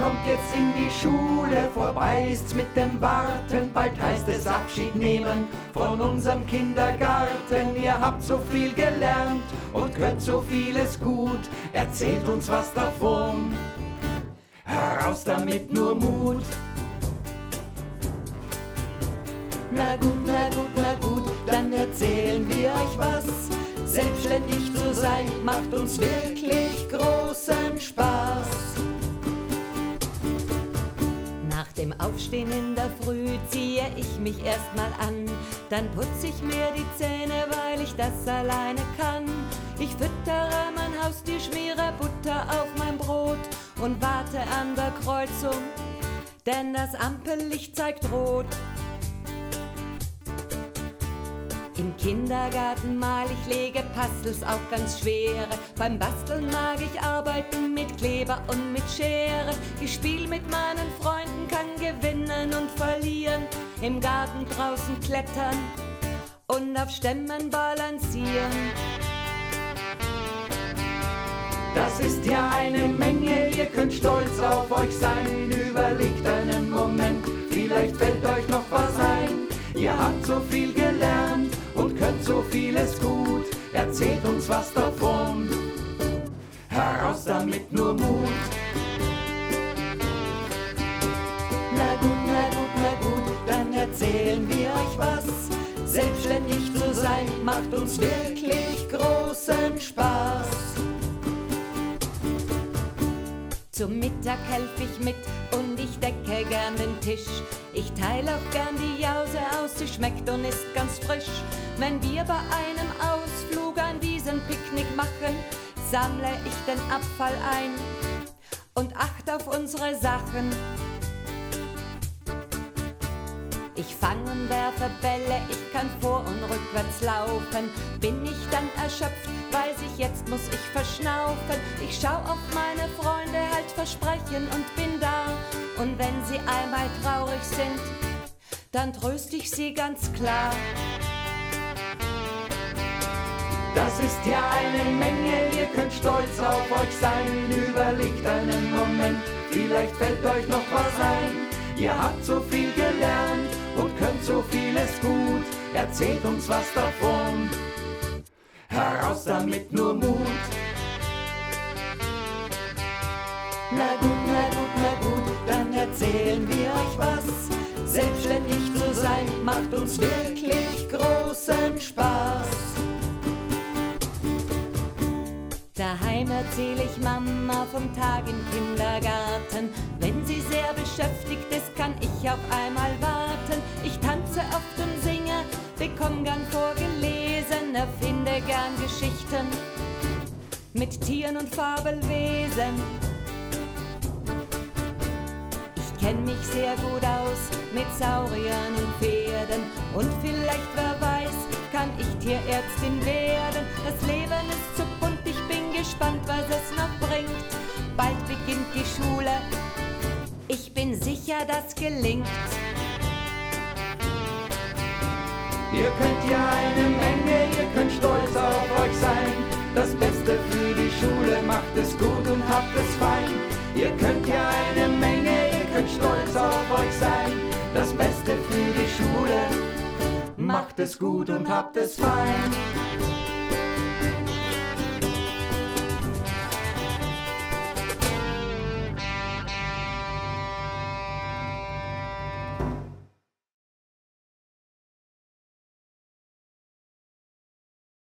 kommt jetzt in die Schule, vorbei ist's mit dem Warten, bald heißt es Abschied nehmen von unserem Kindergarten. Ihr habt so viel gelernt und könnt so vieles gut, erzählt uns was davon, heraus damit, nur Mut. Na gut, na gut, na gut, dann erzählen wir euch was. Selbstständig zu sein macht uns wirklich großen Spaß. Nach dem Aufstehen in der Früh ziehe ich mich erstmal an. Dann putze ich mir die Zähne, weil ich das alleine kann. Ich füttere mein Haustier, schmiere Butter auf mein Brot und warte an der Kreuzung, denn das Ampellicht zeigt rot. Im Kindergarten mal ich, lege Puzzles auch ganz schwere. Beim Basteln mag ich arbeiten mit Kleber und mit Schere. Ich spiel mit meinen Freunden, kann gewinnen und verlieren. Im Garten draußen klettern und auf Stämmen balancieren. Das ist ja eine Menge, ihr könnt stolz auf euch sein. Überlegt einen Moment, vielleicht fällt euch noch was ein. Ihr habt so viel gelernt und könnt so vieles gut, erzählt uns was davon, heraus damit, nur Mut. Na gut, na gut, na gut, dann erzählen wir euch was. Selbstständig zu sein macht uns wirklich großen Spaß. Zum Mittag helfe ich mit und ich decke gern den Tisch. Ich teile auch gern die Jause aus, sie schmeckt und ist ganz frisch. Wenn wir bei einem Ausflug ein Wiesenpicknick machen, sammle ich den Abfall ein und achte auf unsere Sachen. Ich fange und werfe Bälle, ich kann vor- und rückwärts laufen. Bin ich dann erschöpft, weiß ich, jetzt muss ich verschnaufen. Ich schau auf meine Freunde, halt Versprechen und bin da. Und wenn sie einmal traurig sind, dann tröst ich sie ganz klar. Das ist ja eine Menge, ihr könnt stolz auf euch sein. Überlegt einen Moment, vielleicht fällt euch noch was ein. Ihr habt so viel gelernt und könnt so vieles gut, erzählt uns was davon, heraus damit, nur Mut. Na gut, na gut, na gut, dann erzählen wir euch was. Selbstständig zu sein macht uns wirklich großen Spaß. Daheim erzähle ich Mama vom Tag im Kindergarten. Wenn sie sehr beschäftigt ist, kann ich auf einmal warten. Ich tanze oft und singe, bekomm gern vorgelesen, erfinde gern Geschichten mit Tieren und Fabelwesen. Ich kenn mich sehr gut aus mit Sauriern und Pferden und vielleicht, wer weiß, kann ich Tierärztin werden. Das Leben ist zu bunt, ich bin gespannt, was es noch bringt. Bald beginnt die Schule, ich bin sicher, das gelingt. Ihr könnt ja eine Menge, ihr könnt stolz auf euch sein. Das Beste für die Schule, macht es gut und habt es fein. Ihr könnt ja eine Menge, ihr könnt stolz auf euch sein. Das Beste für die Schule, macht es gut und habt es fein.